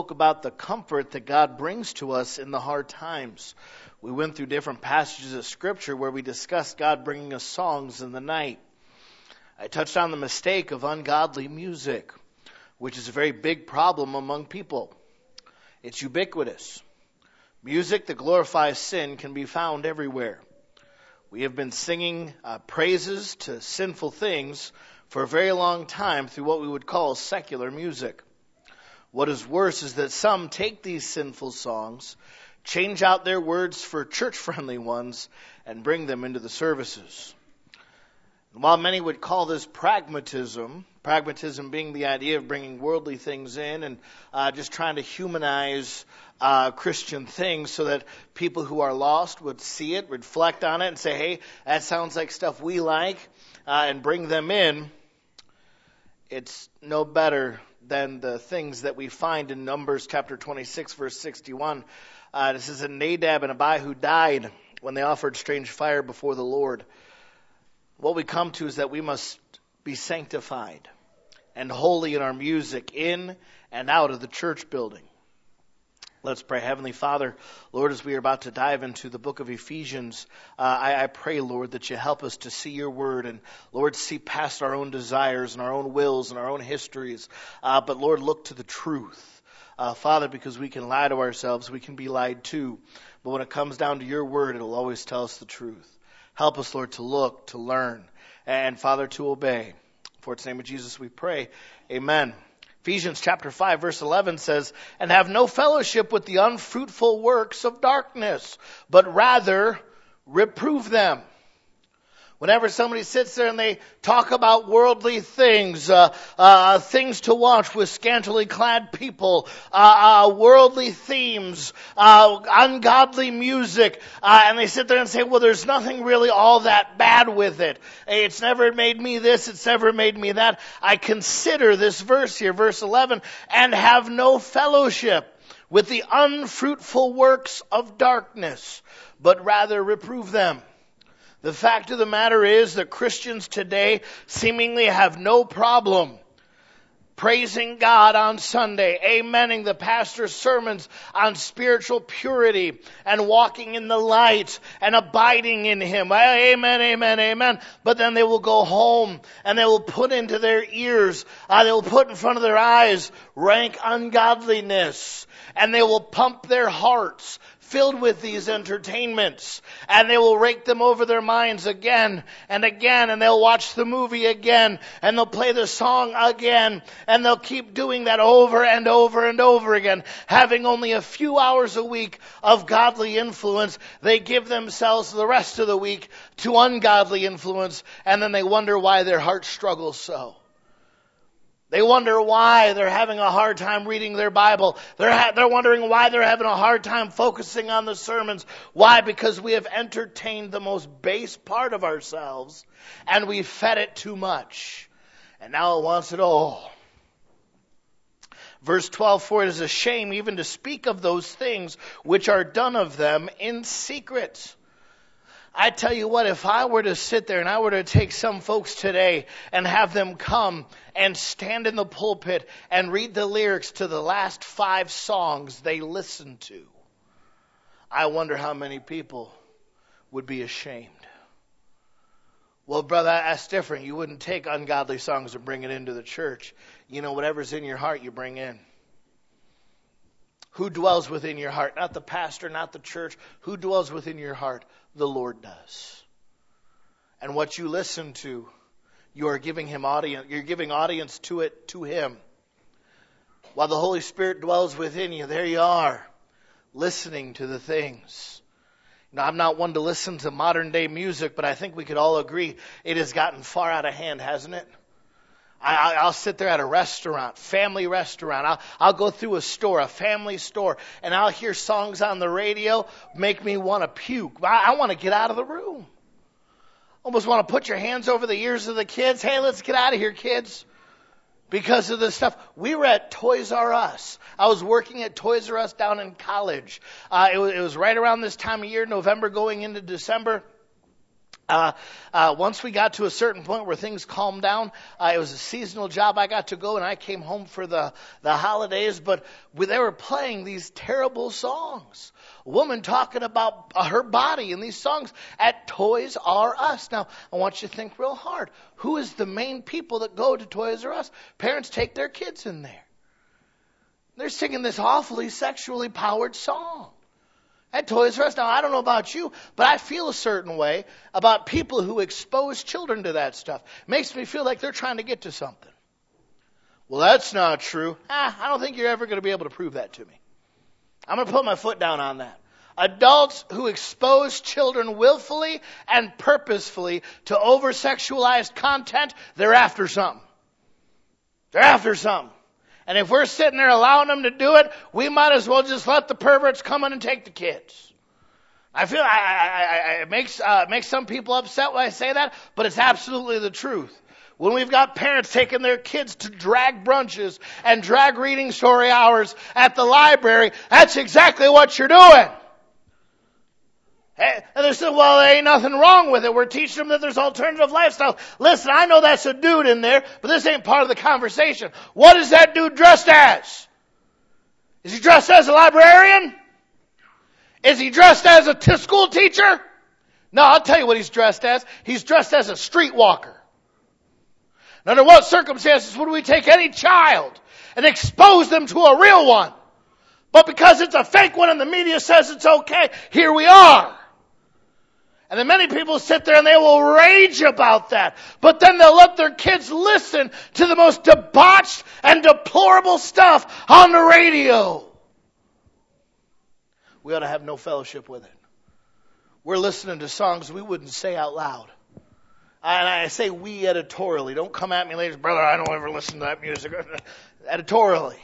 about the comfort that God brings to us in the hard times. We went through different passages of Scripture where we discussed God bringing us songs in the night. I touched on the mistake of ungodly music, which is a very big problem among people. It's ubiquitous. Music that glorifies sin can be found everywhere. We have been singing praises to sinful things for a very long time through what we would call secular music. What is worse is that some take these sinful songs, change out their words for church-friendly ones, and bring them into the services. And while many would call this pragmatism being the idea of bringing worldly things in and just trying to humanize Christian things so that people who are lost would see it, reflect on it, and say, hey, that sounds like stuff we like, and bring them in, it's no better than the things that we find in Numbers chapter 26, verse 61. This is Nadab and Abihu died when they offered strange fire before the Lord. What we come to is that we must be sanctified and holy in our music in and out of the church building. Let's pray. Heavenly Father, Lord, as we are about to dive into the book of Ephesians, I pray, Lord, that you help us to see your word and, Lord, see past our own desires and our own wills and our own histories. But, Lord, look to the truth. Father, because we can lie to ourselves, we can be lied to. But when it comes down to your word, it'll always tell us the truth. Help us, Lord, to look, to learn, and, Father, to obey. For it's the name of Jesus we pray. Amen. Ephesians chapter 5 verse 11 says, and have no fellowship with the unfruitful works of darkness, but rather reprove them. Whenever somebody sits there and they talk about worldly things, things to watch with scantily clad people, worldly themes, ungodly music, and they sit there and say, well, there's nothing really all that bad with it. It's never made me this, it's never made me that. I consider this verse here, verse 11, and have no fellowship with the unfruitful works of darkness, but rather reprove them. The fact of the matter is that Christians today seemingly have no problem praising God on Sunday, amening the pastor's sermons on spiritual purity and walking in the light and abiding in Him. Amen, amen, amen. But then they will go home and they will put into their ears, they will put in front of their eyes rank ungodliness, and they will pump their hearts filled with these entertainments, and they will rake them over their minds again and again, and they'll watch the movie again, and they'll play the song again, and they'll keep doing that over and over and over again. Having only a few hours a week of godly influence, they give themselves the rest of the week to ungodly influence, and then they wonder why their heart struggles so. They wonder why they're having a hard time reading their Bible. They're wondering why they're having a hard time focusing on the sermons. Why? Because we have entertained the most base part of ourselves and we fed it too much. And now it wants it all. Verse 12, for it is a shame even to speak of those things which are done of them in secret. I tell you what, if I were to sit there and I were to take some folks today and have them come and stand in the pulpit and read the lyrics to the last 5 songs they listened to, I wonder how many people would be ashamed. Well, brother, that's different. You wouldn't take ungodly songs and bring it into the church. You know, whatever's in your heart, you bring in. Who dwells within your heart? Not the pastor, not the church. Who dwells within your heart? The Lord does. And what you listen to, you are giving Him audience. You're giving audience to it, to Him. While the Holy Spirit dwells within you, there you are, listening to the things. Now, I'm not one to listen to modern day music, but I think we could all agree it has gotten far out of hand, hasn't it? I'll sit there at a restaurant, family restaurant. I'll go through a store, a family store, and I'll hear songs on the radio make me want to puke. I want to get out of the room. Almost want to put your hands over the ears of the kids. Hey, let's get out of here, kids. Because of this stuff. We were at Toys R Us. I was working at Toys R Us down in college. It was right around this time of year, November going into December. Once we got to a certain point where things calmed down, it was a seasonal job. I got to go and I came home for the holidays, but they were playing these terrible songs. A woman talking about her body in these songs at Toys R Us. Now, I want you to think real hard. Who is the main people that go to Toys R Us? Parents take their kids in there. They're singing this awfully sexually powered song at Toys R Us. Now, I don't know about you, but I feel a certain way about people who expose children to that stuff. It makes me feel like they're trying to get to something. Well, that's not true. I don't think you're ever going to be able to prove that to me. I'm going to put my foot down on that. Adults who expose children willfully and purposefully to over-sexualized content, they're after something. They're after something. And if we're sitting there allowing them to do it, we might as well just let the perverts come in and take the kids. I feel it makes some people upset when I say that, but it's absolutely the truth. When we've got parents taking their kids to drag brunches and drag reading story hours at the library, that's exactly what you're doing. And they said, well, there ain't nothing wrong with it. We're teaching them that there's alternative lifestyles. Listen, I know that's a dude in there, but this ain't part of the conversation. What is that dude dressed as? Is he dressed as a librarian? Is he dressed as a school teacher? No, I'll tell you what he's dressed as. He's dressed as a streetwalker. Now, under what circumstances would we take any child and expose them to a real one? But because it's a fake one and the media says it's okay, here we are. And then many people sit there and they will rage about that. But then they'll let their kids listen to the most debauched and deplorable stuff on the radio. We ought to have no fellowship with it. We're listening to songs we wouldn't say out loud. And I say we editorially. Don't come at me later, brother, I don't ever listen to that music. Editorially.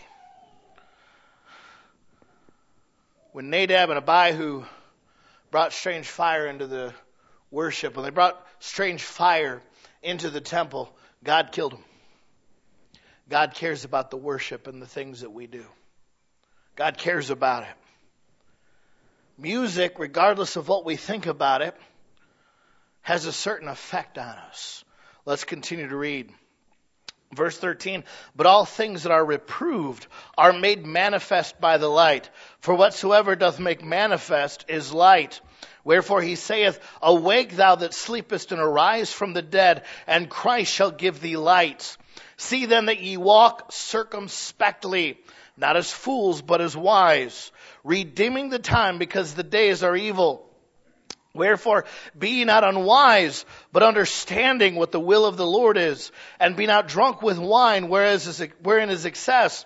When Nadab and Abihu brought strange fire into the worship, when they brought strange fire into the temple, God killed them. God cares about the worship and the things that we do. God cares about it. Music, regardless of what we think about it, has a certain effect on us. Let's continue to read. Verse 13, but all things that are reproved are made manifest by the light. For whatsoever doth make manifest is light. Wherefore he saith, awake thou that sleepest, and arise from the dead, and Christ shall give thee light. See then that ye walk circumspectly, not as fools, but as wise, redeeming the time, because the days are evil. Wherefore, be ye not unwise, but understanding what the will of the Lord is, and be not drunk with wine, wherein is excess.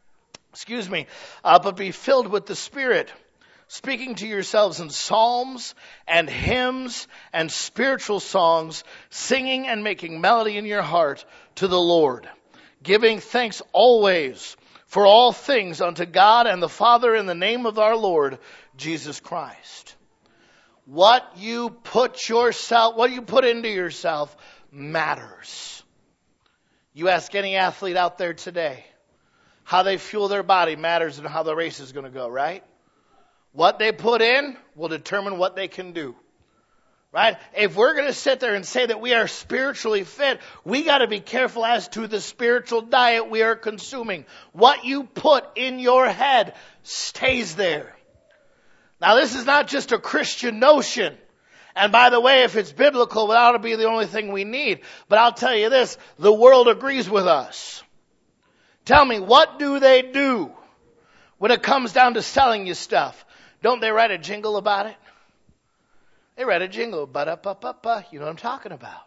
But be filled with the Spirit, speaking to yourselves in psalms and hymns and spiritual songs, singing and making melody in your heart to the Lord, giving thanks always for all things unto God and the Father in the name of our Lord Jesus Christ. What you put into yourself matters. You ask any athlete out there today, how they fuel their body matters and how the race is going to go, right? What they put in will determine what they can do. Right? If we're going to sit there and say that we are spiritually fit, we got to be careful as to the spiritual diet we are consuming. What you put in your head stays there. Now, this is not just a Christian notion. And by the way, if it's biblical, it ought to be the only thing we need. But I'll tell you this, the world agrees with us. Tell me, what do they do when it comes down to selling you stuff? Don't they write a jingle about it? They write a jingle, ba-da-ba-ba-ba. You know what I'm talking about.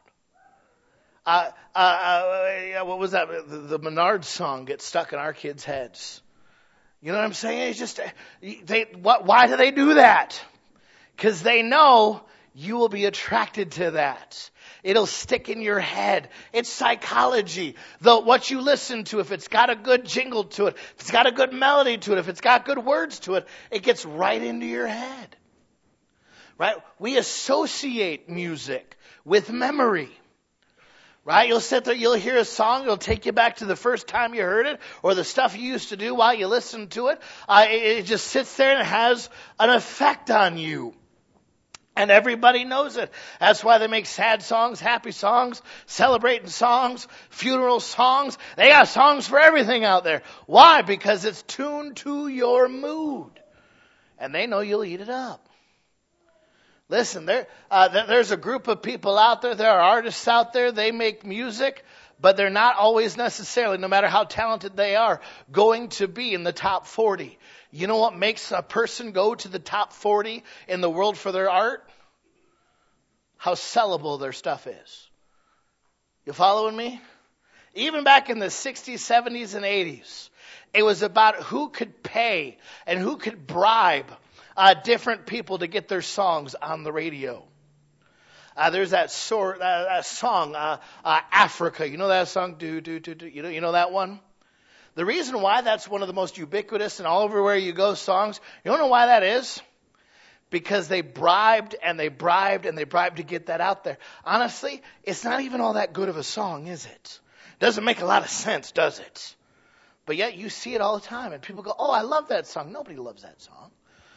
What was that? The Menards song gets stuck in our kids' heads. You know what I'm saying? It's just, why do they do that? Because they know you will be attracted to that. It'll stick in your head. It's psychology. What you listen to, if it's got a good jingle to it, if it's got a good melody to it, if it's got good words to it, it gets right into your head. Right? We associate music with memory. Right? You'll sit there, you'll hear a song, it'll take you back to the first time you heard it, or the stuff you used to do while you listened to it. It just sits there and it has an effect on you. And everybody knows it. That's why they make sad songs, happy songs, celebrating songs, funeral songs. They got songs for everything out there. Why? Because it's tuned to your mood. And they know you'll eat it up. Listen, there's a group of people out there. There are artists out there. They make music, but they're not always necessarily, no matter how talented they are, going to be in the top 40. You know what makes a person go to the top 40 in the world for their art? How sellable their stuff is. You following me? Even back in the 60s, 70s, and 80s, it was about who could pay and who could bribe different people to get their songs on the radio. There's that song, Africa. You know that song? You know that one? The reason why that's one of the most ubiquitous and all over where you go songs, you don't know why that is? Because they bribed and they bribed and they bribed to get that out there. Honestly, it's not even all that good of a song, is it? Doesn't make a lot of sense, does it? But yet you see it all the time and people go, oh, I love that song. Nobody loves that song.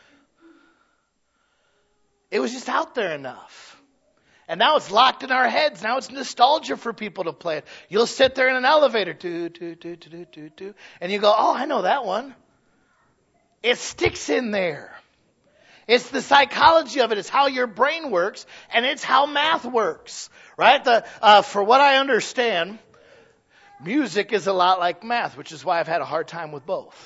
It was just out there enough. And now it's locked in our heads. Now it's nostalgia for people to play it. You'll sit there in an elevator, and you go, oh, I know that one. It sticks in there. It's the psychology of it. It's how your brain works, and it's how math works, right? For what I understand, music is a lot like math, which is why I've had a hard time with both.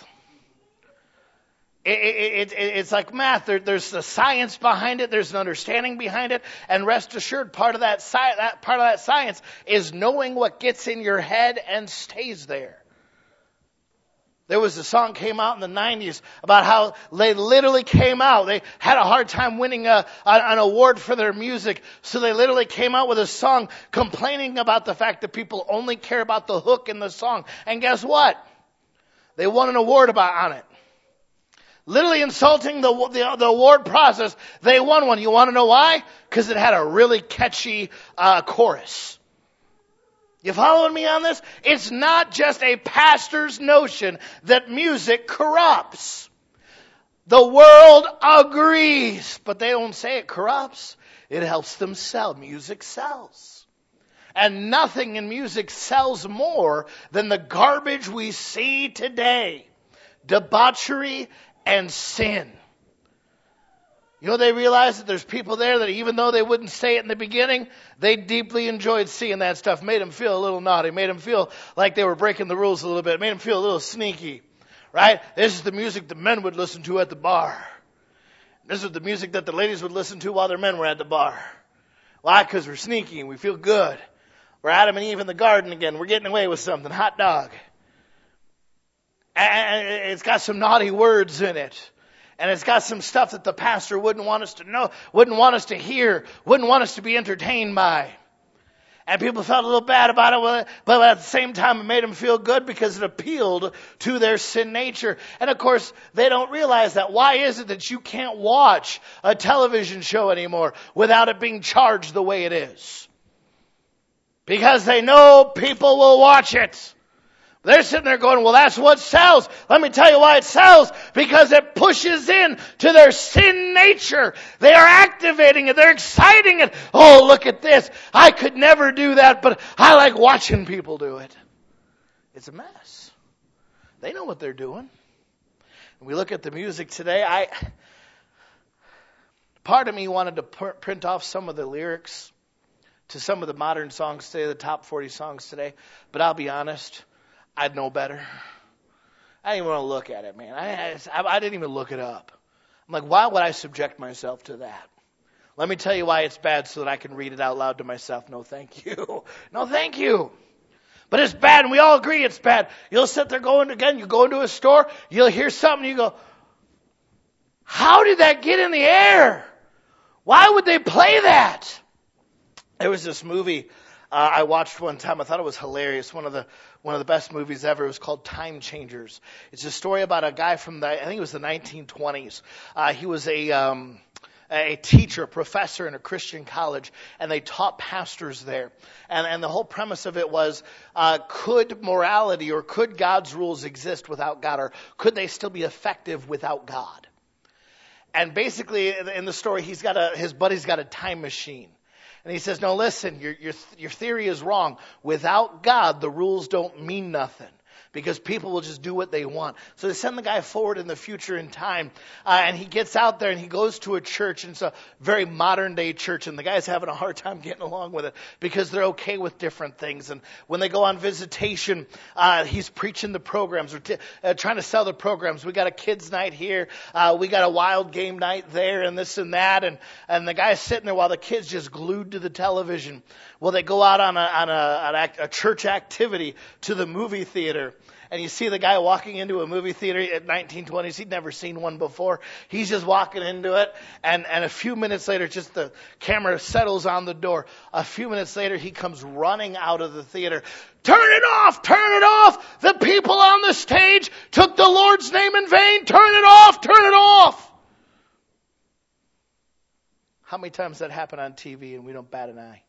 It's like math. There's a science behind it. There's an understanding behind it. And rest assured, part of that science is knowing what gets in your head and stays there. There was a song came out in the 90s about how they literally came out. They had a hard time winning an award for their music. So they literally came out with a song complaining about the fact that people only care about the hook in the song. And guess what? They won an award on it. Literally insulting the award process. They won one. You want to know why? Because it had a really catchy chorus. You following me on this? It's not just a pastor's notion that music corrupts. The world agrees, but they don't say it corrupts. It helps them sell. Music sells. And nothing in music sells more than the garbage we see today. Debauchery and sin. You know, they realize that there's people there that even though they wouldn't say it in the beginning, they deeply enjoyed seeing that stuff. Made them feel a little naughty. Made them feel like they were breaking the rules a little bit. Made them feel a little sneaky. Right? This is the music the men would listen to at the bar. This is the music that the ladies would listen to while their men were at the bar. Why? Because we're sneaky and we feel good. We're Adam and Eve in the garden again. We're getting away with something. Hot dog. And it's got some naughty words in it. And it's got some stuff that the pastor wouldn't want us to know, wouldn't want us to hear, wouldn't want us to be entertained by. And people felt a little bad about it, but at the same time it made them feel good because it appealed to their sin nature. And of course, they don't realize that. Why is it that you can't watch a television show anymore without it being charged the way it is? Because they know people will watch it. They're sitting there going, well, that's what sells. Let me tell you why it sells. Because it pushes in to their sin nature. They are activating it. They're exciting it. Oh, look at this. I could never do that, but I like watching people do it. It's a mess. They know what they're doing. And we look at the music today. Part of me wanted to print off some of the lyrics to some of the modern songs today, the top 40 songs today. But I'll be honest. I'd know better. I didn't even want to look at it, man. I didn't even look it up. I'm like, why would I subject myself to that? Let me tell you why it's bad so that I can read it out loud to myself. No, thank you. No, thank you. But it's bad, and we all agree it's bad. You'll sit there you go into a store, you'll hear something, you go, how did that get in the air? Why would they play that? There was this movie I watched one time. I thought it was hilarious. One of the best movies ever. It was called Time Changers. It's a story about a guy from I think it was the 1920s. He was a teacher, a professor in a Christian college, and they taught pastors there. And the whole premise of it was, could morality or could God's rules exist without God, or could they still be effective without God? And basically, in the story, his buddy's got a time machine. And he says, no, listen, your theory is wrong. Without God, the rules don't mean nothing. Because people will just do what they want. So they send the guy forward in the future in time. And he gets out there and he goes to a church. And it's a very modern day church. And the guy's having a hard time getting along with it. Because they're okay with different things. And when they go on visitation, he's preaching the programs. Or trying to sell the programs. We got a kids night here. We got a wild game night there. And this and that. And the guy's sitting there while the kid's just glued to the television. Well, they go out on a church activity to the movie theater. And you see the guy walking into a movie theater at 1920s. He'd never seen one before. He's just walking into it. And a few minutes later, just the camera settles on the door. A few minutes later, he comes running out of the theater. Turn it off! Turn it off! The people on the stage took the Lord's name in vain. Turn it off! Turn it off! How many times that happened on TV and we don't bat an eye?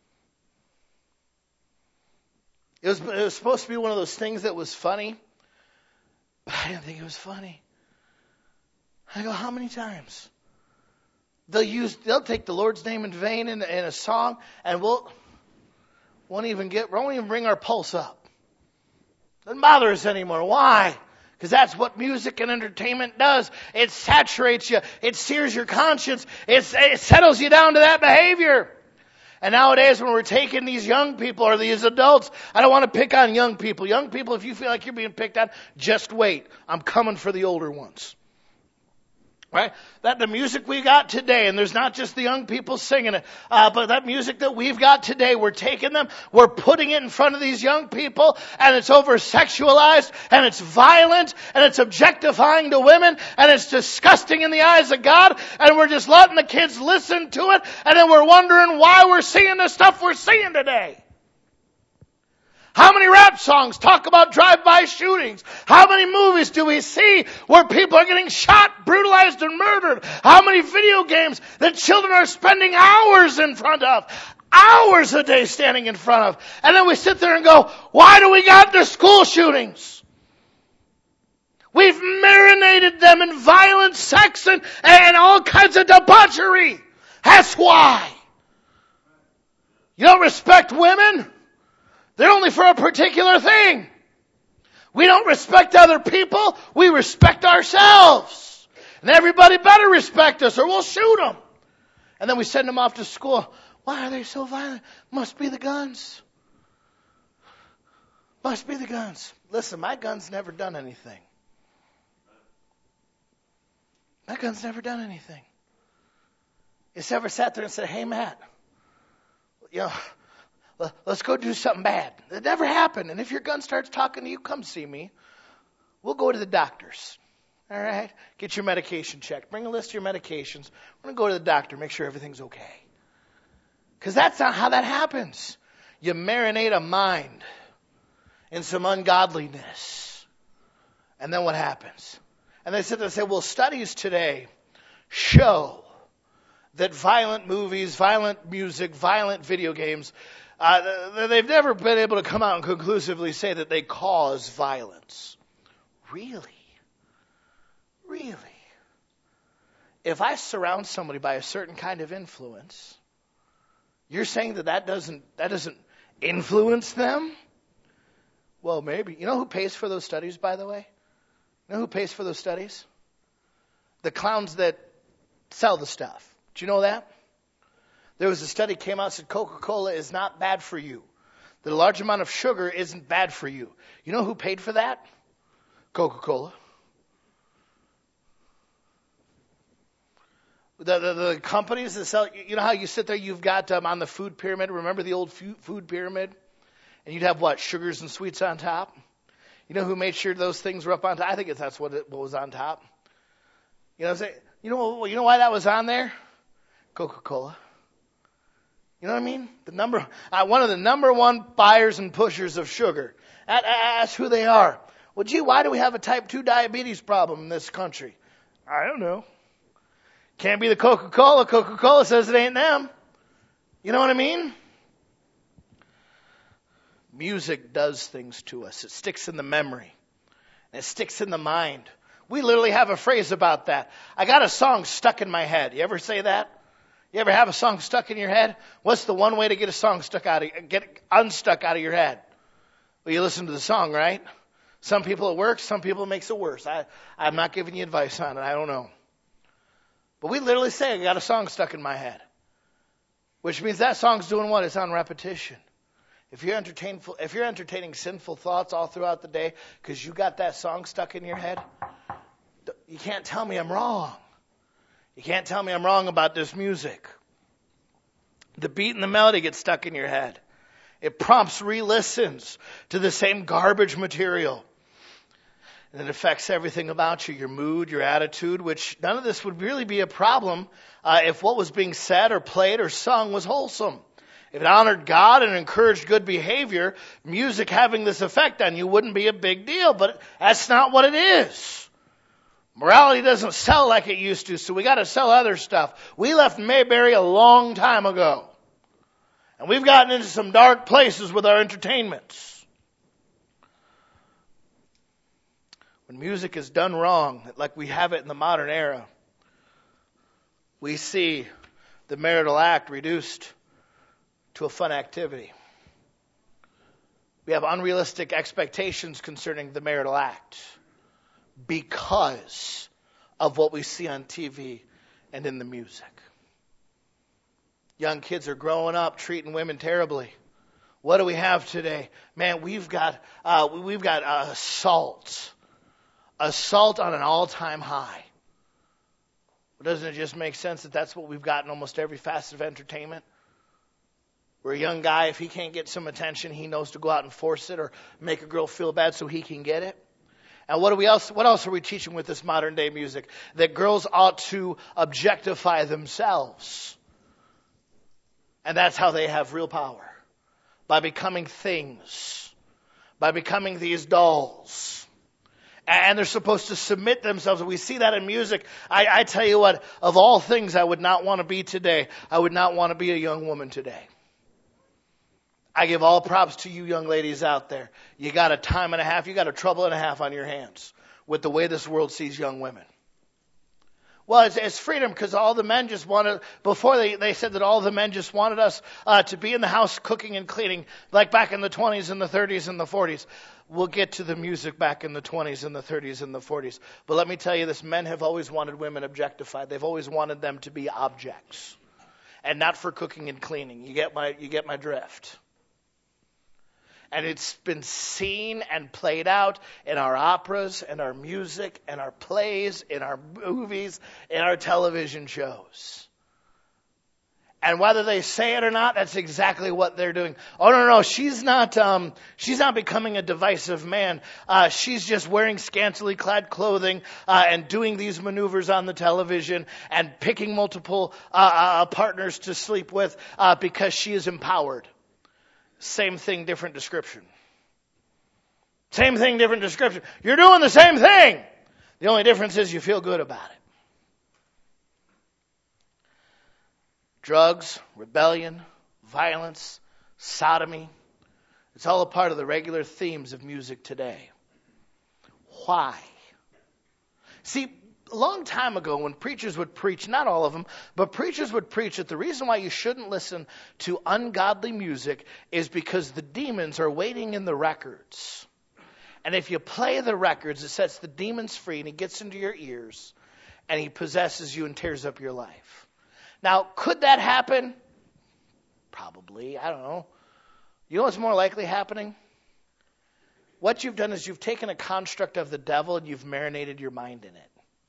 It was supposed to be one of those things that was funny, but I didn't think it was funny. I go, how many times? They'll take the Lord's name in vain in a song, and won't even bring our pulse up. Doesn't bother us anymore. Why? Because that's what music and entertainment does. It saturates you. It sears your conscience. It settles you down to that behavior. And nowadays when we're taking these young people or these adults, I don't want to pick on young people. Young people, if you feel like you're being picked on, just wait. I'm coming for the older ones. Right? That the music we got today, and there's not just the young people singing it, but that music that we've got today, we're taking them, we're putting it in front of these young people, and it's over-sexualized, and it's violent, and it's objectifying to women, and it's disgusting in the eyes of God, and we're just letting the kids listen to it, and then we're wondering why we're seeing the stuff we're seeing today. How many rap songs talk about drive-by shootings? How many movies do we see where people are getting shot, brutalized, and murdered? How many video games that children are spending hours in front of? Hours a day standing in front of. And then we sit there and go, why do we got the school shootings? We've marinated them in violent sex and all kinds of debauchery. That's why. You don't respect women? They're only for a particular thing. We don't respect other people. We respect ourselves. And everybody better respect us or we'll shoot them. And then we send them off to school. Why are they so violent? Must be the guns. Must be the guns. Listen, my gun's never done anything. My gun's never done anything. It's ever sat there and said, hey, Matt, let's go do something bad. It never happened. And if your gun starts talking to you, come see me. We'll go to the doctors. All right? Get your medication checked. Bring a list of your medications. We're going to go to the doctor, make sure everything's okay. Because that's not how that happens. You marinate a mind in some ungodliness. And then what happens? And they sit there and say, well, studies today show that violent movies, violent music, violent video games, they've never been able to come out and conclusively say that they cause violence. Really? Really? If I surround somebody by a certain kind of influence, you're saying that doesn't influence them? Well, maybe. You know who pays for those studies, by the way? You know who pays for those studies? The clowns that sell the stuff. Do you know that? There was a study came out that said Coca-Cola is not bad for you. That a large amount of sugar isn't bad for you. You know who paid for that? Coca-Cola. The companies that sell, you know how you sit there, you've got on the food pyramid, remember the old food pyramid? And you'd have what, sugars and sweets on top? You know who made sure those things were up on top? I think that's what was on top. You know what I'm saying? You know why that was on there? Coca-Cola. You know what I mean? One of the number one buyers and pushers of sugar. That's who they are. Well, gee, why do we have a type 2 diabetes problem in this country? I don't know. Can't be the Coca-Cola. Coca-Cola says it ain't them. You know what I mean? Music does things to us. It sticks in the memory. And it sticks in the mind. We literally have a phrase about that. I got a song stuck in my head. You ever say that? You ever have a song stuck in your head? What's the one way to get a song unstuck out of your head? Well, you listen to the song, right? Some people it works, some people it makes it worse. I'm not giving you advice on it. I don't know. But we literally say, I got a song stuck in my head. Which means that song's doing what? It's on repetition. If you're entertaining sinful thoughts all throughout the day because you got that song stuck in your head, you can't tell me I'm wrong. You can't tell me I'm wrong about this music. The beat and the melody get stuck in your head. It prompts re-listens to the same garbage material. And it affects everything about you, your mood, your attitude, which none of this would really be a problem if what was being said or played or sung was wholesome. If it honored God and encouraged good behavior, music having this effect on you wouldn't be a big deal. But that's not what it is. Morality doesn't sell like it used to, so we got to sell other stuff. We left Mayberry a long time ago. And we've gotten into some dark places with our entertainments. When music is done wrong, like we have it in the modern era, we see the marital act reduced to a fun activity. We have unrealistic expectations concerning the marital act because of what we see on TV and in the music. Young kids are growing up treating women terribly. What do we have today? Man, we've got assault on an all-time high. Doesn't it just make sense that that's what we've got in almost every facet of entertainment? Where a young guy, if he can't get some attention, he knows to go out and force it or make a girl feel bad so he can get it. And what else are we teaching with this modern day music? That girls ought to objectify themselves. And that's how they have real power. By becoming things. By becoming these dolls. And they're supposed to submit themselves. We see that in music. I tell you what, of all things I would not want to be today, I would not want to be a young woman today. I give all props to you young ladies out there. You got a time and a half, you got a trouble and a half on your hands with the way this world sees young women. Well, it's freedom because all the men just wanted, before they said that all the men just wanted us to be in the house cooking and cleaning, like back in the 20s and the 30s and the 40s. We'll get to the music back in the 20s and the 30s and the 40s. But let me tell you this, men have always wanted women objectified. They've always wanted them to be objects. And not for cooking and cleaning. You get my drift. And it's been seen and played out in our operas and our music and our plays, in our movies, in our television shows. And whether they say it or not, that's exactly what they're doing. Oh, no, she's not becoming a divisive man. She's just wearing scantily clad clothing, and doing these maneuvers on the television and picking multiple, partners to sleep with, because she is empowered. Same thing, different description. Same thing, different description. You're doing the same thing. The only difference is you feel good about it. Drugs, rebellion, violence, sodomy. It's all a part of the regular themes of music today. Why? See, a long time ago when preachers would preach, not all of them, but preachers would preach that the reason why you shouldn't listen to ungodly music is because the demons are waiting in the records. And if you play the records, it sets the demons free and he gets into your ears and he possesses you and tears up your life. Now, could that happen? Probably. I don't know. You know what's more likely happening? What you've done is you've taken a construct of the devil and you've marinated your mind in it.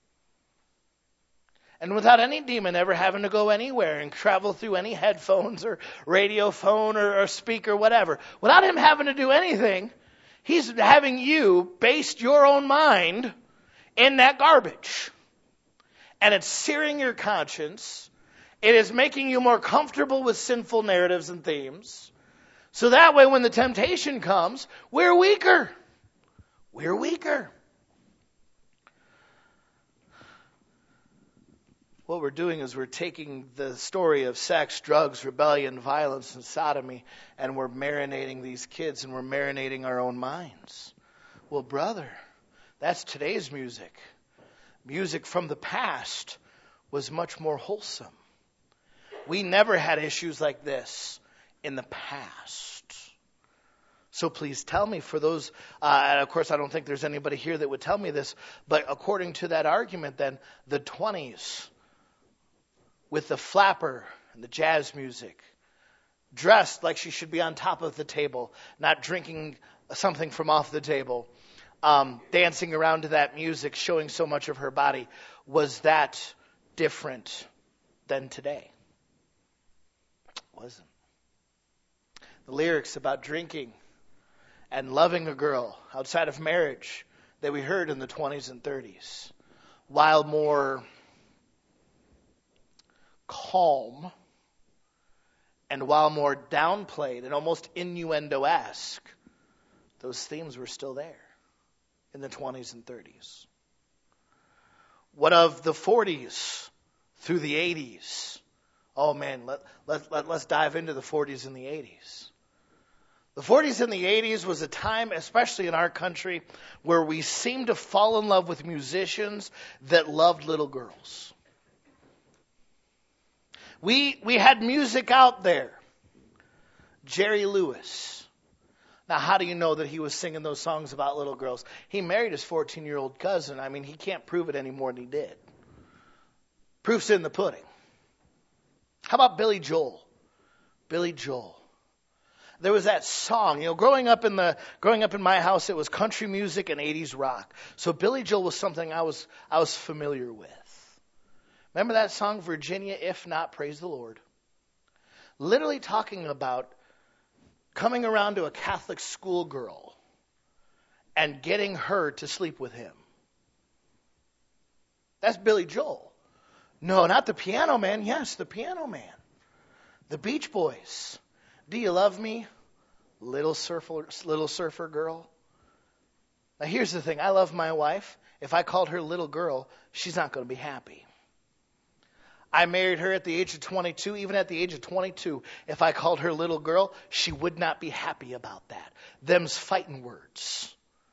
And without any demon ever having to go anywhere and travel through any headphones or radio phone or speaker, whatever, without him having to do anything, he's having you based your own mind in that garbage. And it's searing your conscience. It is making you more comfortable with sinful narratives and themes. So that way when the temptation comes, we're weaker. We're weaker. What we're doing is we're taking the story of sex, drugs, rebellion, violence, and sodomy, and we're marinating these kids and we're marinating our own minds. Well, brother, that's today's music. Music from the past was much more wholesome. We never had issues like this in the past. So please tell me, for those, and of course I don't think there's anybody here that would tell me this, but according to that argument then, the 20s, with the flapper and the jazz music, dressed like she should be on top of the table, not drinking something from off the table, dancing around to that music, showing so much of her body, was that different than today? It wasn't. The lyrics about drinking and loving a girl outside of marriage that we heard in the 20s and 30s, while more calm and while more downplayed and almost innuendo-esque, those themes were still there in the 20s and 30s. What of the 40s through the 80s? Oh man, let's dive into the 40s and the 80s. The 40s and the 80s was a time, especially in our country, where we seemed to fall in love with musicians that loved little girls. We had music out there. Jerry Lewis. Now, how do you know that he was singing those songs about little girls? He married his 14-year-old cousin. I mean, he can't prove it any more than he did. Proof's in the pudding. How about Billy Joel? Billy Joel. There was that song, growing up in my house, it was country music and 80s rock. So Billy Joel was something I was familiar with. Remember that song, Virginia, If Not, Praise the Lord? Literally talking about coming around to a Catholic schoolgirl and getting her to sleep with him. That's Billy Joel. No, not the Piano Man. Yes, the Piano Man. The Beach Boys. Do you love me, little surfer girl? Now here's the thing. I love my wife. If I called her little girl, she's not going to be happy. I married her at the age of 22. Even at the age of 22, if I called her little girl, she would not be happy about that. Them's fighting words.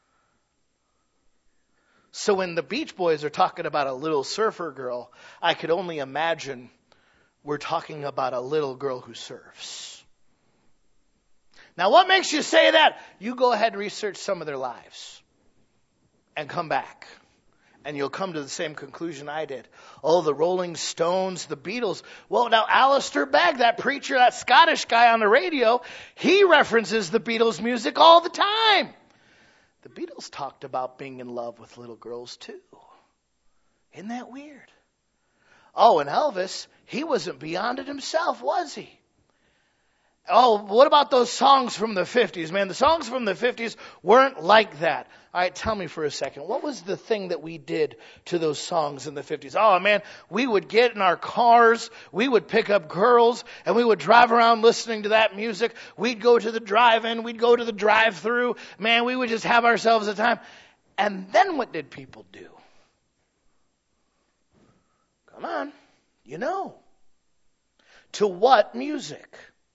So when the Beach Boys are talking about a little surfer girl, I could only imagine we're talking about a little girl who surfs. Now, what makes you say that? You go ahead and research some of their lives and come back. And you'll come to the same conclusion I did. Oh, the Rolling Stones, the Beatles. Well, now, Alistair Begg, that preacher, that Scottish guy on the radio, he references the Beatles' music all the time. The Beatles talked about being in love with little girls, too. Isn't that weird? Oh, and Elvis, he wasn't beyond it himself, was he? Oh, what about those songs from the 50s? Man, the songs from the 50s weren't like that. All right, tell me for a second. What was the thing that we did to those songs in the 50s? Oh, man, we would get in our cars, we would pick up girls, and we would drive around listening to that music. We'd go to the drive-in, we'd go to the drive-thru. Man, we would just have ourselves a time. And then what did people do? Come on, you know. To what music?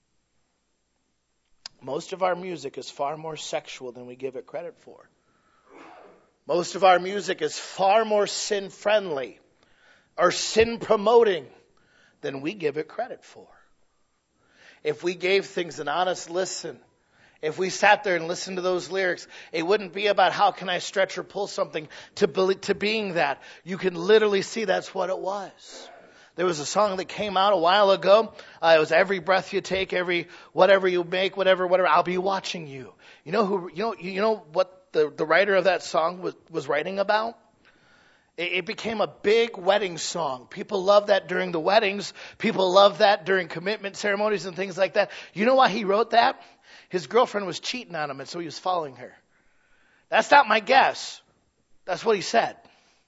Most of our music is far more sexual than we give it credit for. Most of our music is far more sin-friendly or sin-promoting than we give it credit for. If we gave things an honest listen, if we sat there and listened to those lyrics, it wouldn't be about how can I stretch or pull something to being that. You can literally see that's what it was. There was a song that came out a while ago. It was Every Breath You Take, every whatever you make, whatever, I'll be watching you. You know what the writer of that song was writing about? It became a big wedding song. People love that during the weddings. People love that during commitment ceremonies and things like that. You know why he wrote that? His girlfriend was cheating on him, and so he was following her. That's not my guess. That's what he said.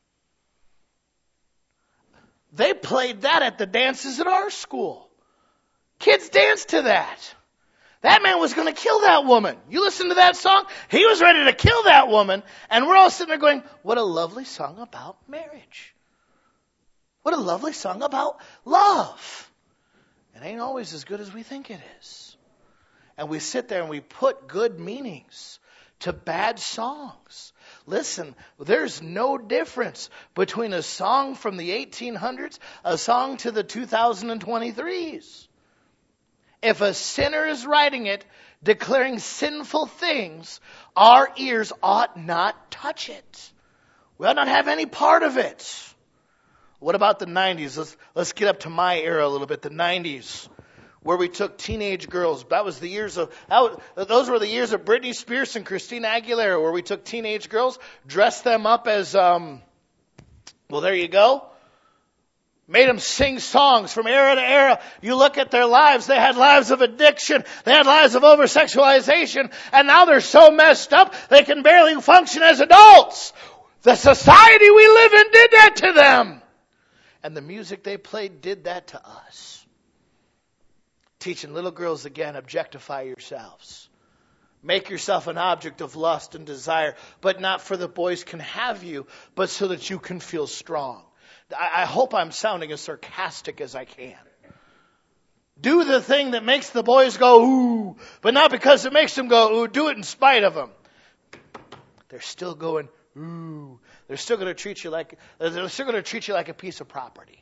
They played that at the dances at our school. Kids danced to that. That man was going to kill that woman. You listen to that song? He was ready to kill that woman. And we're all sitting there going, what a lovely song about marriage. What a lovely song about love. It ain't always as good as we think it is. And we sit there and we put good meanings to bad songs. Listen, there's no difference between a song from the 1800s, a song to the 2023s. If a sinner is writing it, declaring sinful things, our ears ought not touch it. We ought not have any part of it. What about the 90s? Let's get up to my era a little bit, the 90s, where we took teenage girls. Those were the years of Britney Spears and Christina Aguilera, where we took teenage girls, dressed them up as, well, there you go. Made them sing songs from era to era. You look at their lives, they had lives of addiction, they had lives of over-sexualization, and now they're so messed up, they can barely function as adults. The society we live in did that to them. And the music they played did that to us. Teaching little girls again, objectify yourselves. Make yourself an object of lust and desire, but not for the boys can have you, but so that you can feel strong. I hope I'm sounding as sarcastic as I can. Do the thing that makes the boys go, ooh, but not because it makes them go, ooh, do it in spite of them. They're still going, ooh. They're still going to treat you like a piece of property.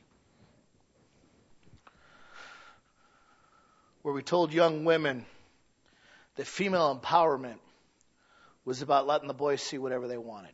Where we told young women that female empowerment was about letting the boys see whatever they wanted.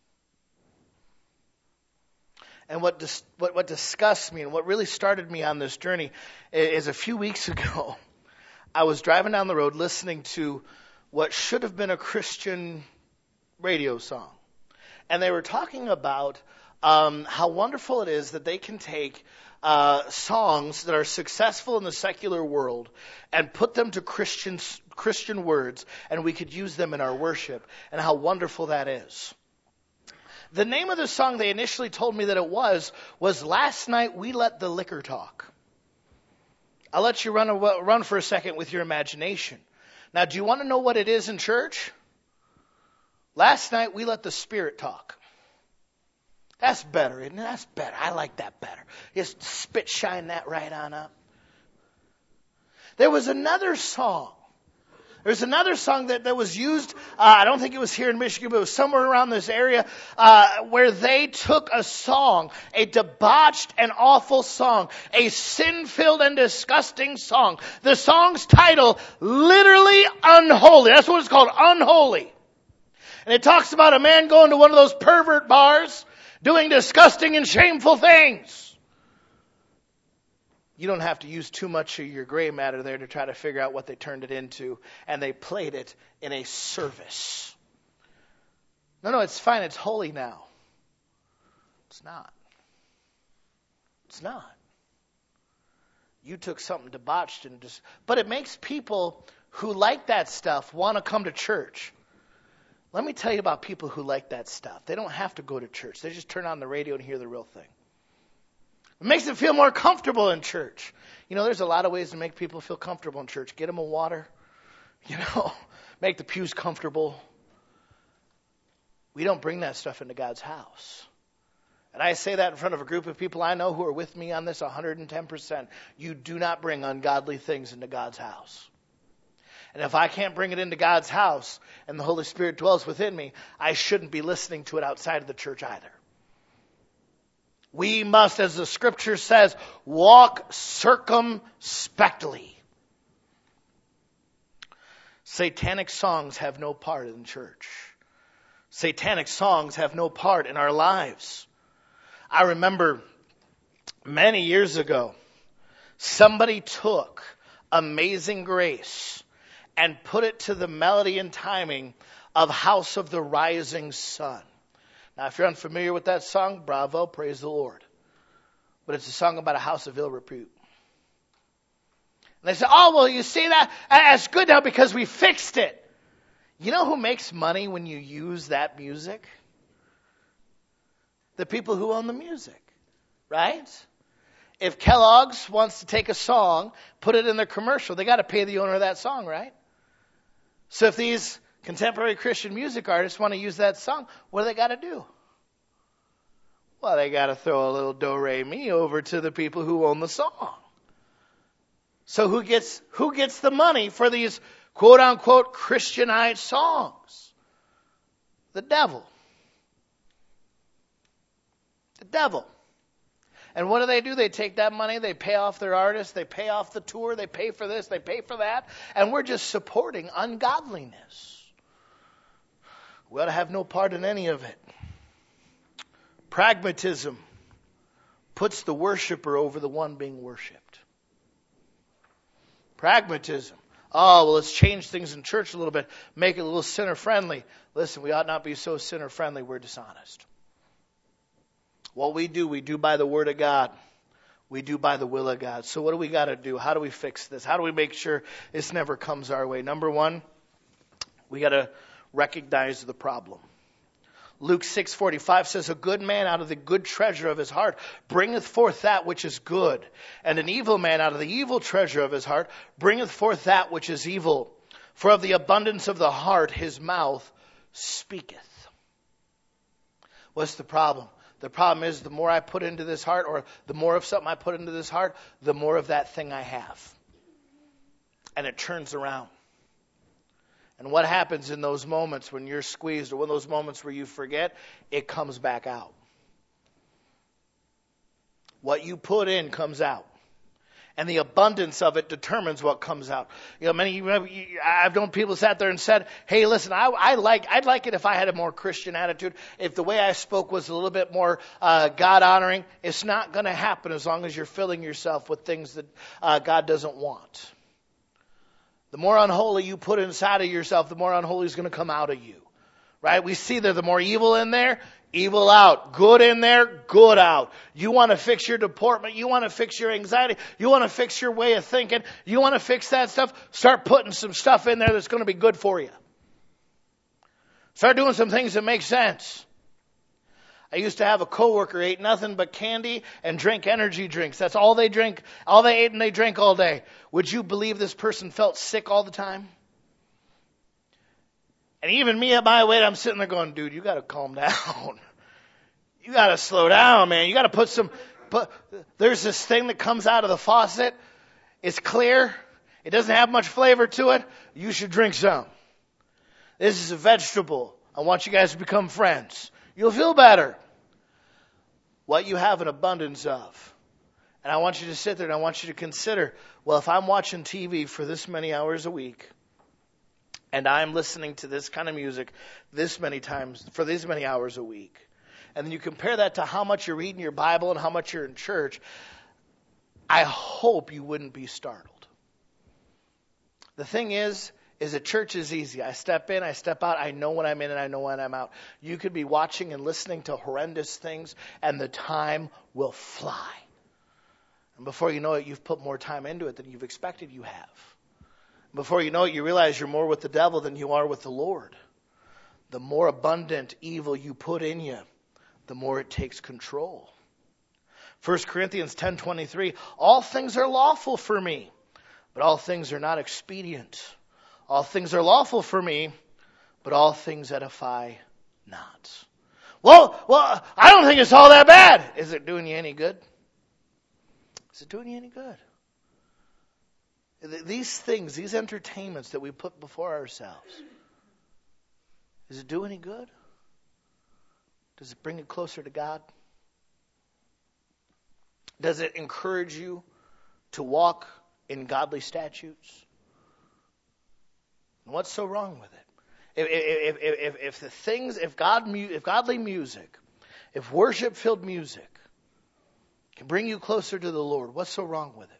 And what disgusts me and what really started me on this journey is a few weeks ago, I was driving down the road listening to what should have been a Christian radio song. And they were talking about how wonderful it is that they can take songs that are successful in the secular world and put them to Christian words, and we could use them in our worship, and how wonderful that is. The name of the song they initially told me that it was Last Night We Let the Liquor Talk. I'll let you run for a second with your imagination. Now, do you want to know what it is in church? Last night we let the Spirit talk. That's better, isn't it? That's better. I like that better. Just spit shine that right on up. There was another song. There's another song that was used, I don't think it was here in Michigan, but it was somewhere around this area, where they took a song, a debauched and awful song, a sin-filled and disgusting song. The song's title, literally Unholy. That's what it's called, Unholy. And it talks about a man going to one of those pervert bars, doing disgusting and shameful things. You don't have to use too much of your gray matter there to try to figure out what they turned it into. And they played it in a service. No, it's fine. It's holy now. It's not. It's not. You took something debauched and just... But it makes people who like that stuff want to come to church. Let me tell you about people who like that stuff. They don't have to go to church. They just turn on the radio and hear the real thing. It makes them feel more comfortable in church. You know, there's a lot of ways to make people feel comfortable in church. Get them a water. Make the pews comfortable. We don't bring that stuff into God's house. And I say that in front of a group of people I know who are with me on this 110%. You do not bring ungodly things into God's house. And if I can't bring it into God's house and the Holy Spirit dwells within me, I shouldn't be listening to it outside of the church either. We must, as the scripture says, walk circumspectly. Satanic songs have no part in church. Satanic songs have no part in our lives. I remember many years ago, somebody took Amazing Grace and put it to the melody and timing of House of the Rising Sun. Now, if you're unfamiliar with that song, bravo, praise the Lord. But it's a song about a house of ill repute. And they say, oh, well, you see that's good now because we fixed it. You know who makes money when you use that music? The people who own the music, right? If Kellogg's wants to take a song, put it in their commercial, they got to pay the owner of that song, right? So if these contemporary Christian music artists want to use that song, what do they got to do? Well, they got to throw a little do-re-mi over to the people who own the song. So who gets the money for these quote-unquote Christianized songs? The devil. The devil. And what do? They take that money, they pay off their artists, they pay off the tour, they pay for this, they pay for that, and we're just supporting ungodliness. We ought to have no part in any of it. Pragmatism puts the worshiper over the one being worshipped. Pragmatism. Oh, well, let's change things in church a little bit, make it a little sinner-friendly. Listen, we ought not be so sinner-friendly we're dishonest. What we do by the Word of God. We do by the will of God. So what do we got to do? How do we fix this? How do we make sure this never comes our way? Number one, we got to recognize the problem. Luke 6:45 says, a good man out of the good treasure of his heart bringeth forth that which is good. And an evil man out of the evil treasure of his heart bringeth forth that which is evil. For of the abundance of the heart his mouth speaketh. What's the problem? The problem is the more I put into this heart, or the more of something I put into this heart, the more of that thing I have. And it turns around. And what happens in those moments when you're squeezed, or in those moments where you forget, it comes back out. What you put in comes out. And the abundance of it determines what comes out. You know, I've known people sat there and said, hey, listen, I'd like it if I had a more Christian attitude. If the way I spoke was a little bit more God-honoring. It's not going to happen as long as you're filling yourself with things that God doesn't want. The more unholy you put inside of yourself, the more unholy is going to come out of you. Right? We see that the more evil in there, evil out. Good in there, good out. You want to fix your deportment. You want to fix your anxiety. You want to fix your way of thinking. You want to fix that stuff. Start putting some stuff in there that's going to be good for you. Start doing some things that make sense. I used to have a coworker who ate nothing but candy and drank energy drinks. That's all they drink. All they ate and they drank all day. Would you believe this person felt sick all the time? And even me at my weight, I'm sitting there going, dude, you got to calm down. You got to slow down, man. You got to there's this thing that comes out of the faucet. It's clear. It doesn't have much flavor to it. You should drink some. This is a vegetable. I want you guys to become friends. You'll feel better. What you have an abundance of. And I want you to sit there and I want you to consider, well, if I'm watching TV for this many hours a week, and I'm listening to this kind of music this many times for these many hours a week, and then you compare that to how much you're reading your Bible and how much you're in church, I hope you wouldn't be startled. The thing is that church is easy. I step in, I step out, I know when I'm in and I know when I'm out. You could be watching and listening to horrendous things and the time will fly. And before you know it, you've put more time into it than you've expected you have. Before you know it, you realize you're more with the devil than you are with the Lord. The more abundant evil you put in you, the more it takes control. 1 Corinthians 10:23, all things are lawful for me, but all things are not expedient. All things are lawful for me, but all things edify not. Well, I don't think it's all that bad. Is it doing you any good? Is it doing you any good? These things, these entertainments that we put before ourselves, does it do any good? Does it bring you closer to God? Does it encourage you to walk in godly statutes? And what's so wrong with it? If godly music, if worship-filled music can bring you closer to the Lord, what's so wrong with it?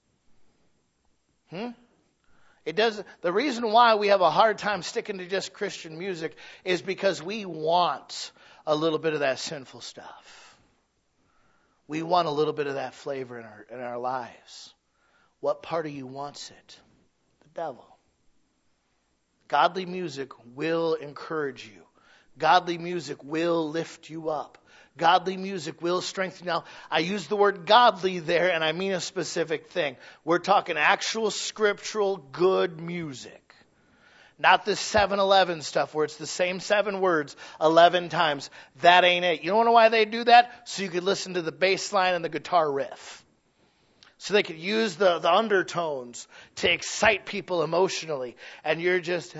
It doesn't. The reason why we have a hard time sticking to just Christian music is because we want a little bit of that sinful stuff. We want a little bit of that flavor in our lives. What part of you wants it? The devil. Godly music will encourage you. Godly music will lift you up. Godly music will strengthen you. Now, I use the word godly there, and I mean a specific thing. We're talking actual scriptural good music. Not this 7-Eleven stuff where it's the same 7 words 11 times. That ain't it. You don't know why they do that? So you could listen to the bass line and the guitar riff. So they could use the undertones to excite people emotionally. And you're just,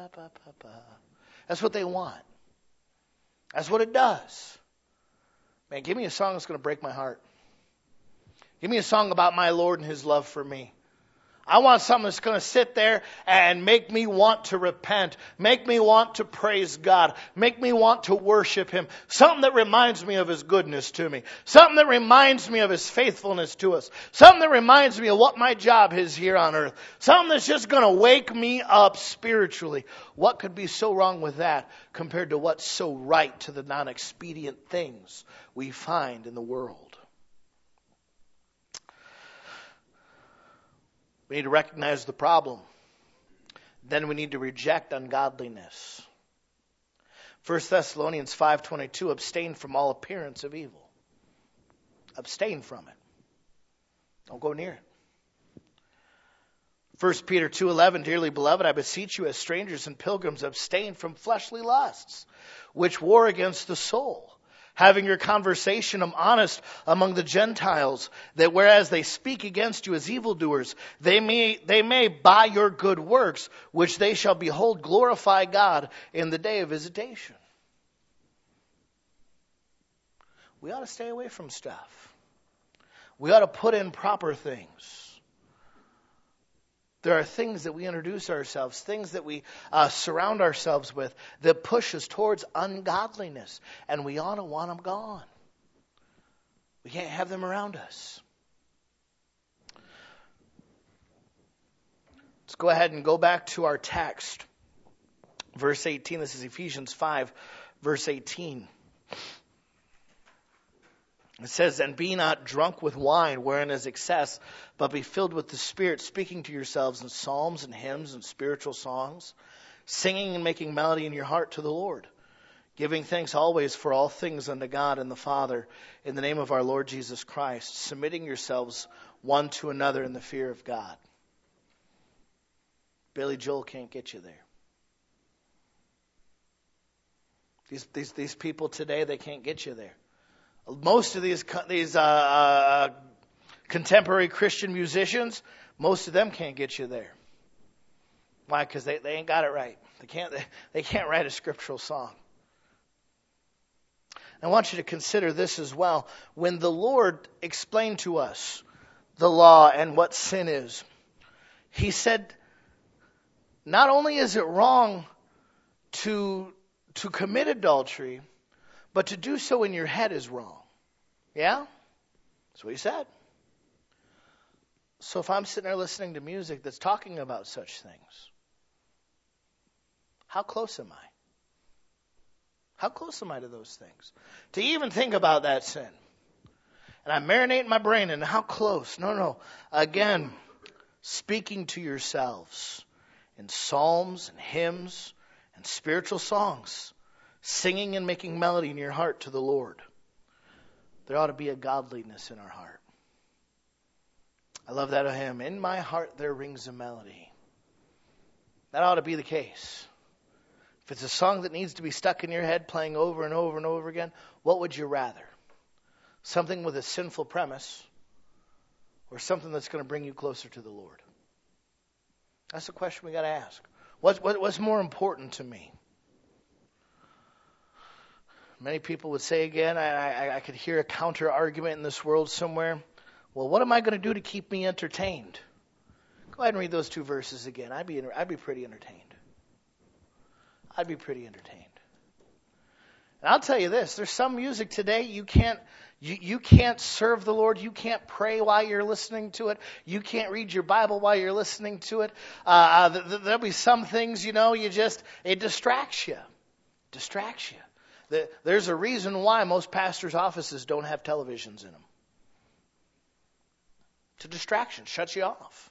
That's what they want. That's what it does. Man, give me a song that's going to break my heart. Give me a song about my Lord and His love for me. I want something that's going to sit there and make me want to repent, make me want to praise God, make me want to worship Him. Something that reminds me of His goodness to me. Something that reminds me of His faithfulness to us. Something that reminds me of what my job is here on earth. Something that's just going to wake me up spiritually. What could be so wrong with that compared to what's so right to the non-expedient things we find in the world? We need to recognize the problem. Then we need to reject ungodliness. 1 Thessalonians 5:22, abstain from all appearance of evil. Abstain from it. Don't go near it. 1 Peter 2:11, dearly beloved, I beseech you as strangers and pilgrims, abstain from fleshly lusts, which war against the soul. Having your conversation honest among the Gentiles, that whereas they speak against you as evildoers, they may by your good works, which they shall behold, glorify God in the day of visitation. We ought to stay away from stuff. We ought to put in proper things. There are things that we introduce ourselves, things that we surround ourselves with that push us towards ungodliness. And we ought to want them gone. We can't have them around us. Let's go ahead and go back to our text. Verse 18, this is Ephesians 5, verse 18. It says, and be not drunk with wine, wherein is excess, but be filled with the Spirit, speaking to yourselves in psalms and hymns and spiritual songs, singing and making melody in your heart to the Lord, giving thanks always for all things unto God and the Father, in the name of our Lord Jesus Christ, submitting yourselves one to another in the fear of God. Billy Joel can't get you there. These people today, they can't get you there. Most of these contemporary Christian musicians, most of them can't get you there. Why? Because they ain't got it right. They can't write a scriptural song. I want you to consider this as well. When the Lord explained to us the law and what sin is, He said, not only is it wrong to commit adultery, but to do so in your head is wrong. Yeah? That's what He said. So if I'm sitting there listening to music that's talking about such things, how close am I? How close am I to those things? To even think about that sin. And I'm marinating my brain in how close. No. Again, speaking to yourselves in psalms and hymns and spiritual songs, singing and making melody in your heart to the Lord. There ought to be a godliness in our heart. I love that hymn. In my heart there rings a melody. That ought to be the case. If it's a song that needs to be stuck in your head playing over and over and over again, what would you rather? Something with a sinful premise or something that's going to bring you closer to the Lord? That's the question we got to ask. What's more important to me? Many people would say again, I could hear a counter argument in this world somewhere. Well, what am I going to do to keep me entertained? Go ahead and read those two verses again. I'd be pretty entertained. I'd be pretty entertained. And I'll tell you this: there's some music today you can't serve the Lord. You can't pray while you're listening to it. You can't read your Bible while you're listening to it. There'll be some things, it distracts you. There's a reason why most pastors' offices don't have televisions in them. It's a distraction. Shuts you off.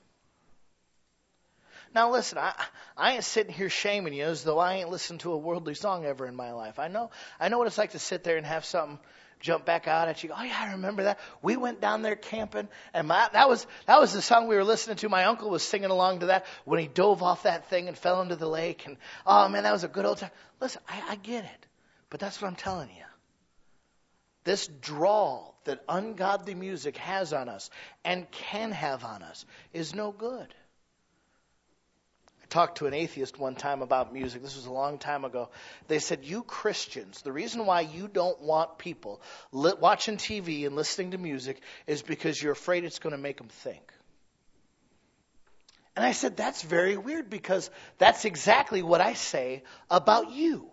Now listen, I ain't sitting here shaming you as though I ain't listened to a worldly song ever in my life. I know what it's like to sit there and have something jump back out at you. Oh yeah, I remember that. We went down there camping, and that was the song we were listening to. My uncle was singing along to that when he dove off that thing and fell into the lake. And oh man, that was a good old time. Listen, I get it. But that's what I'm telling you. This drawl that ungodly music has on us and can have on us is no good. I talked to an atheist one time about music. This was a long time ago. They said, you Christians, the reason why you don't want people watching TV and listening to music is because you're afraid it's going to make them think. And I said, that's very weird, because that's exactly what I say about you.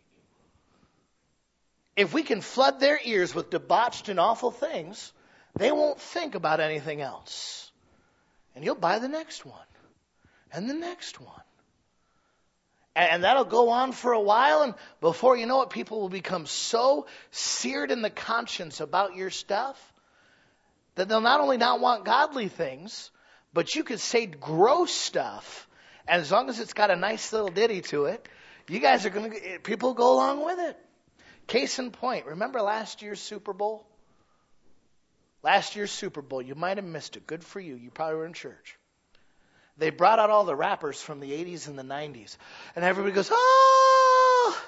If we can flood their ears with debauched and awful things, they won't think about anything else. And you'll buy the next one. And the next one. And that'll go on for a while, and before you know it, people will become so seared in the conscience about your stuff that they'll not only not want godly things, but you could say gross stuff, and as long as it's got a nice little ditty to it, people will go along with it. Case in point, remember last year's Super Bowl? Last year's Super Bowl, you might have missed it. Good for you. You probably were in church. They brought out all the rappers from the 80s and the 90s. And everybody goes, oh!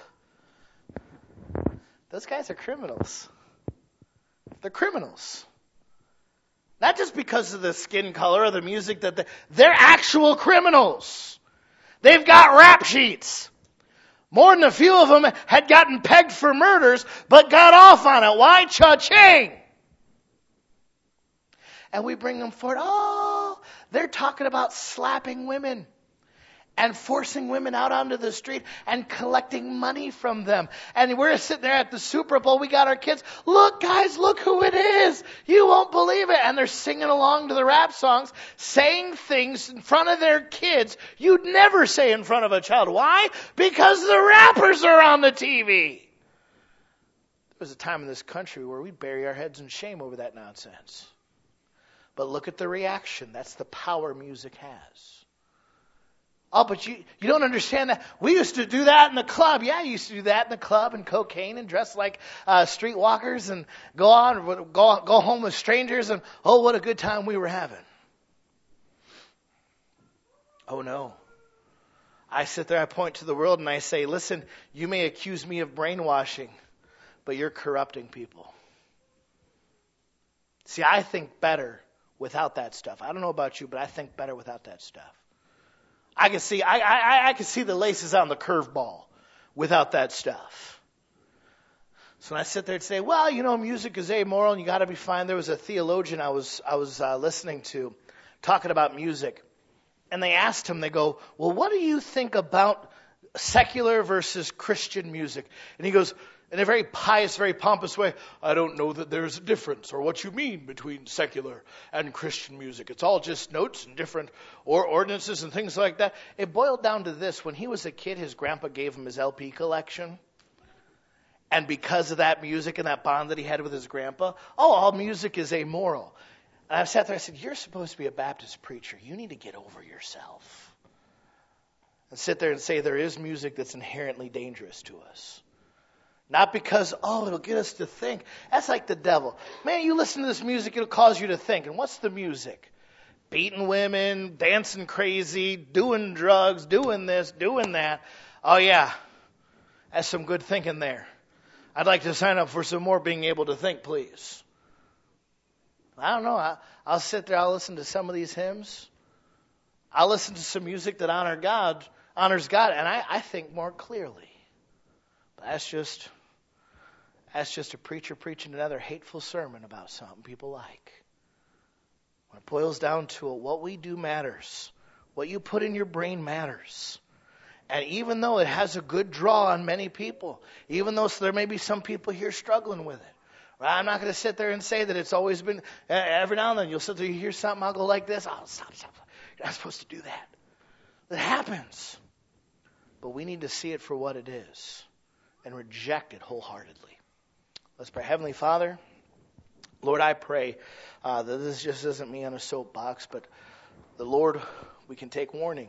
Those guys are criminals. They're criminals. Not just because of the skin color or the music they're actual criminals. They've got rap sheets. More than a few of them had gotten pegged for murders, but got off on it. Why? Cha-ching! And we bring them forward. Oh, they're talking about slapping women and forcing women out onto the street and collecting money from them. And we're sitting there at the Super Bowl. We got our kids. Look, guys, look who it is. You won't believe it. And they're singing along to the rap songs, saying things in front of their kids you'd never say in front of a child. Why? Because the rappers are on the TV. There was a time in this country where we'd bury our heads in shame over that nonsense. But look at the reaction. That's the power music has. Oh, but you don't understand that. We used to do that in the club. Yeah, you used to do that in the club, and cocaine, and dress like streetwalkers, and go home with strangers, and oh, what a good time we were having. Oh, no. I sit there, I point to the world, and I say, listen, you may accuse me of brainwashing, but you're corrupting people. See, I think better without that stuff. I don't know about you, but I think better without that stuff. I can see the laces on the curveball without that stuff. So when I sit there and say, well, music is amoral and you got to be fine. There was a theologian I was listening to talking about music, and they asked him, they go, well, what do you think about secular versus Christian music? And he goes, in a very pious, very pompous way, I don't know that there's a difference or what you mean between secular and Christian music. It's all just notes and different ordinances and things like that. It boiled down to this. When he was a kid, his grandpa gave him his LP collection. And because of that music and that bond that he had with his grandpa, all music is amoral. And I sat there and I said, you're supposed to be a Baptist preacher. You need to get over yourself. And sit there and say there is music that's inherently dangerous to us. Not because, it'll get us to think. That's like the devil. Man, you listen to this music, it'll cause you to think. And what's the music? Beating women, dancing crazy, doing drugs, doing this, doing that. Oh, yeah. That's some good thinking there. I'd like to sign up for some more being able to think, please. I don't know. I'll sit there, I'll listen to some of these hymns. I'll listen to some music that honors God, and I think more clearly. That's just a preacher preaching another hateful sermon about something people like. When it boils down to it, what we do matters. What you put in your brain matters. And even though it has a good draw on many people, even though there may be some people here struggling with it, I'm not going to sit there and say that it's always been, every now and then you'll sit there, you hear something, I'll go like this, stop. You're not supposed to do that. It happens. But we need to see it for what it is. And reject it wholeheartedly. Let's pray. Heavenly Father, Lord, I pray that this just isn't me on a soapbox, but the Lord, we can take warning.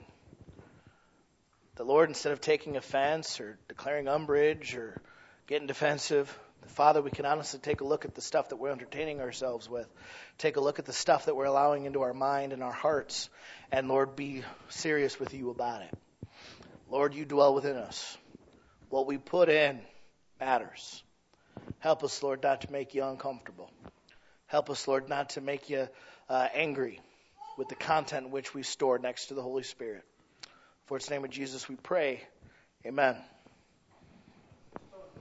The Lord, instead of taking offense or declaring umbrage or getting defensive, Father, we can honestly take a look at the stuff that we're entertaining ourselves with. Take a look at the stuff that we're allowing into our mind and our hearts. And Lord, be serious with you about it. Lord, you dwell within us. What we put in matters. Help us, Lord, not to make you uncomfortable. Help us, Lord, not to make you angry with the content which we store next to the Holy Spirit. For it's the name of Jesus we pray. Amen.